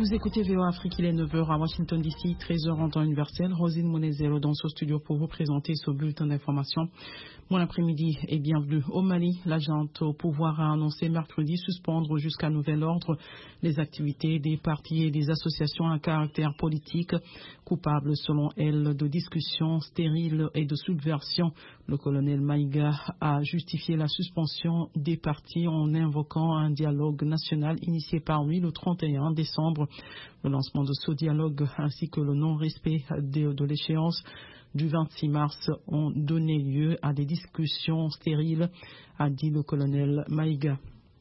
Vous écoutez VOA Afrique, il est 9h à Washington DC, 13h en temps universel. Rosine Monezero dans ce studio pour vous présenter ce bulletin d'information. Bon après-midi et bienvenue au Mali. L'agente au pouvoir a annoncé mercredi suspendre jusqu'à nouvel ordre les activités des partis et des associations à caractère politique, coupables selon elle de discussions stériles et de subversion. Le colonel Maïga a justifié la suspension des partis en invoquant un dialogue national initié par lui le 31 décembre. Le lancement de ce dialogue ainsi que le non-respect de l'échéance du 26 mars ont donné lieu à des discussions stériles, a dit le colonel Maïga.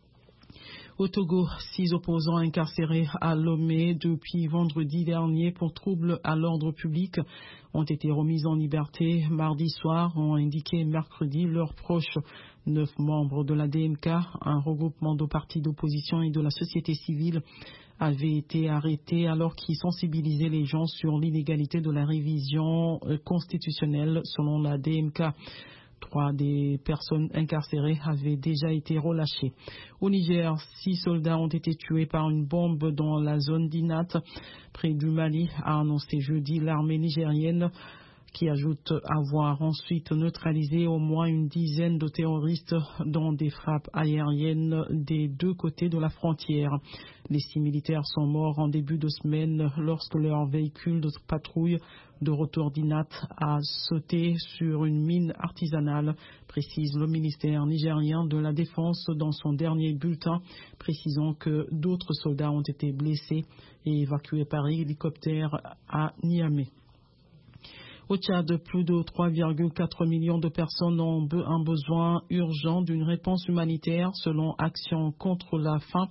Au Togo, 6 opposants incarcérés à Lomé depuis vendredi dernier pour troubles à l'ordre public ont été remis en liberté mardi soir, ont indiqué mercredi leurs proches. 9 membres de la DMK, un regroupement de partis d'opposition et de la société civile, avaient été arrêtés alors qu'ils sensibilisaient les gens sur l'illégalité de la révision constitutionnelle selon la DMK. 3 des personnes incarcérées avaient déjà été relâchées. Au Niger, 6 soldats ont été tués par une bombe dans la zone d'Inat, près du Mali, a annoncé jeudi l'armée nigérienne, qui ajoute avoir ensuite neutralisé au moins une dizaine de terroristes dans des frappes aériennes des deux côtés de la frontière. Les 6 militaires sont morts en début de semaine lorsque leur véhicule de patrouille de retour d'Inat a sauté sur une mine artisanale, précise le ministère nigérien de la Défense dans son dernier bulletin, précisant que d'autres soldats ont été blessés et évacués par hélicoptère à Niamey. Au Tchad, plus de 3,4 millions de personnes ont un besoin urgent d'une réponse humanitaire selon Action contre la faim,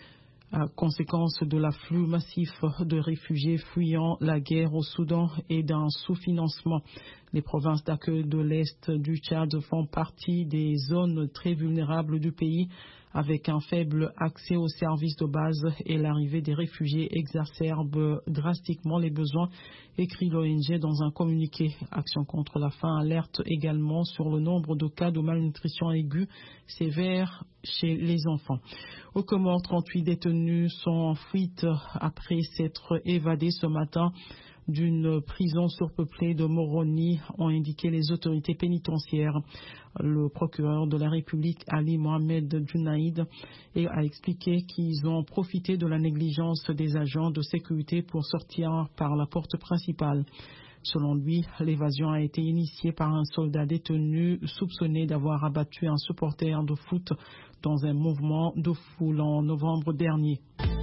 à conséquence de l'afflux massif de réfugiés fuyant la guerre au Soudan et d'un sous-financement. Les provinces d'accueil de l'Est du Tchad font partie des zones très vulnérables du pays, avec un faible accès aux services de base et l'arrivée des réfugiés exacerbe drastiquement les besoins, écrit l'ONG dans un communiqué. Action contre la faim alerte également sur le nombre de cas de malnutrition aiguë sévère chez les enfants. Aux Comores, 38 détenus sont en fuite après s'être évadés ce matin d'une prison surpeuplée de Moroni, ont indiqué les autorités pénitentiaires. Le procureur de la République, Ali Mohamed Junaïd, a expliqué qu'ils ont profité de la négligence des agents de sécurité pour sortir par la porte principale. Selon lui, l'évasion a été initiée par un soldat détenu soupçonné d'avoir abattu un supporter de foot dans un mouvement de foule en novembre dernier.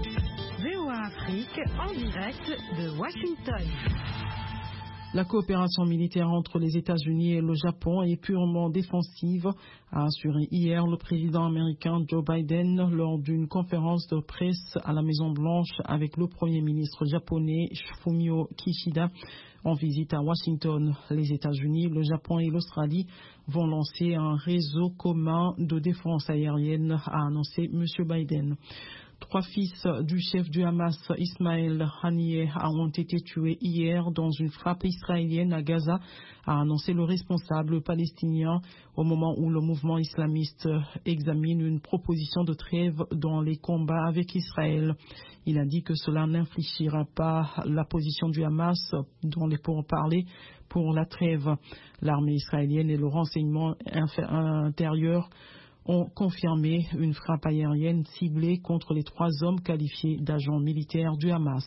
VOA Afrique en direct de Washington. La coopération militaire entre les États-Unis et le Japon est purement défensive, a assuré hier le président américain Joe Biden lors d'une conférence de presse à la Maison-Blanche avec le premier ministre japonais Fumio Kishida en visite à Washington. Les États-Unis, le Japon et l'Australie vont lancer un réseau commun de défense aérienne, a annoncé M. Biden. 3 fils du chef du Hamas, Ismaël Haniyeh, ont été tués hier dans une frappe israélienne à Gaza, a annoncé le responsable palestinien au moment où le mouvement islamiste examine une proposition de trêve dans les combats avec Israël. Il a dit que cela n'infléchira pas la position du Hamas dans les pourparlers pour la trêve. L'armée israélienne et le renseignement intérieur ont confirmé une frappe aérienne ciblée contre les 3 hommes qualifiés d'agents militaires du Hamas.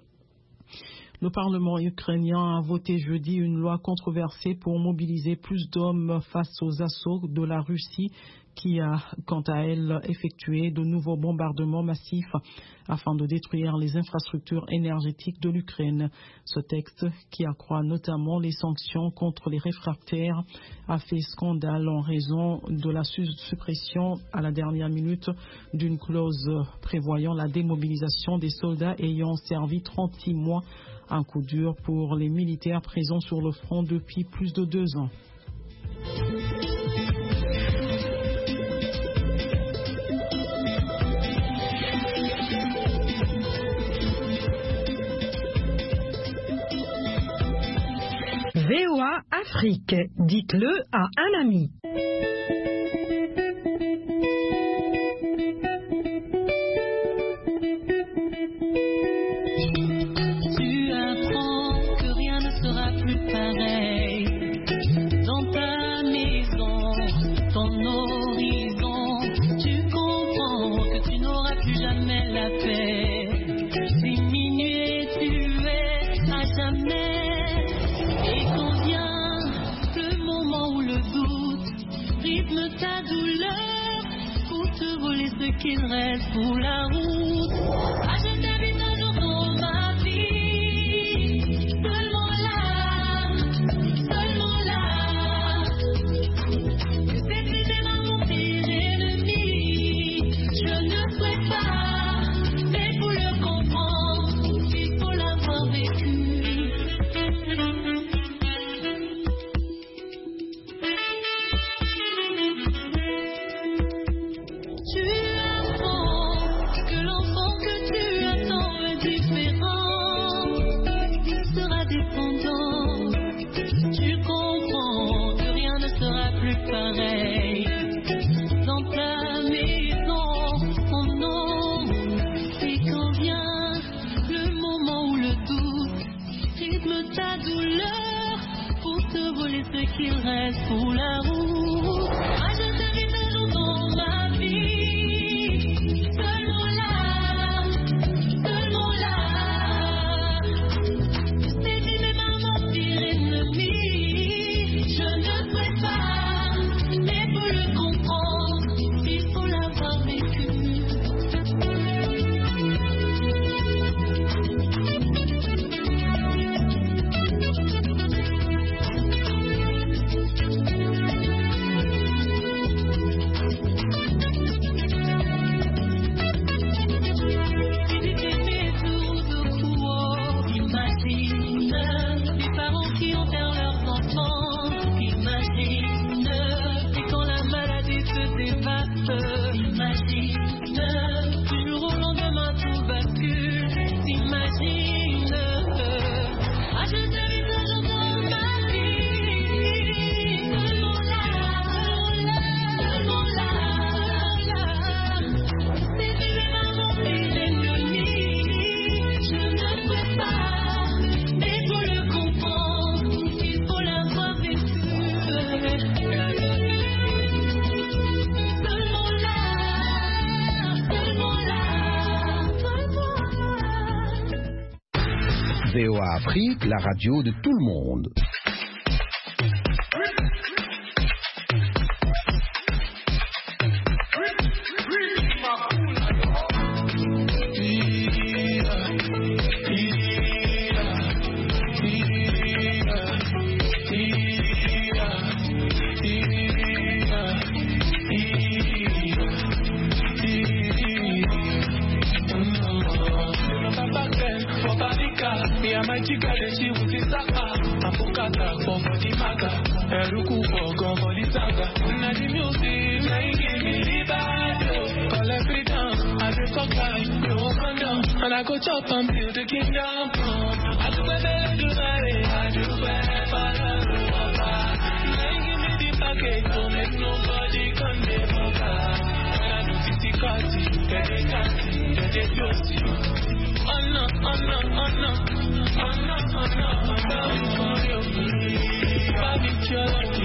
Le Parlement ukrainien a voté jeudi une loi controversée pour mobiliser plus d'hommes face aux assauts de la Russie qui a, quant à elle, effectué de nouveaux bombardements massifs afin de détruire les infrastructures énergétiques de l'Ukraine. Ce texte, qui accroît notamment les sanctions contre les réfractaires, a fait scandale en raison de la suppression à la dernière minute d'une clause prévoyant la démobilisation des soldats ayant servi 36 mois, un coup dur pour les militaires présents sur le front depuis plus de 2 ans. VOA Afrique, dites-le à un ami. jamais. Et quand vient le moment où le doute rythme ta douleur pour te voler ce qu'il reste pour la route. Ah, je t'invite un jour dans ma vie, seulement là, seulement là. C'est évidemment mon pire ennemi. Je ne souhaite pas, mais pour le comprendre, il faut l'avoir vécu. Tu apprends que l'enfant que tu attends est différent, sera dépendant. Tu comprends que rien ne sera plus pareil dans ta maison. Oh non, et quand vient le moment où le doute rythme ta douleur pour te voler ce qu'il reste pour la route. Ah, je t'invite un jour dans ma vie, seulement là, seulement là. C'est évidemment mon pire ennemi. Je ne souhaite pas, mais pour le comprendre, il faut l'avoir vécu. Imagine les parents qui enterrent leurs enfants. Imagine, et quand la maladie se dévaste. Imagine, du jour au lendemain tout bascule. Imagine, ah, je t'invite un jour dans ma vie, seulement là, seulement là. C'est évidemment mon pire ennemi. Je ne souhaite pas, mais pour le comprendre, il faut l'avoir vécu. Seulement là, seulement là, seulement là. VOA Afrique, la radio de tout le monde. And I go chop and build the kingdom come. I do better do that, I do better for the Papa. Now give me the package, don't make nobody come there for that. When I do difficulty, get it candy, get it juicy. Oh no, oh no, oh no, oh no, oh no, oh no, for you. Barbecue.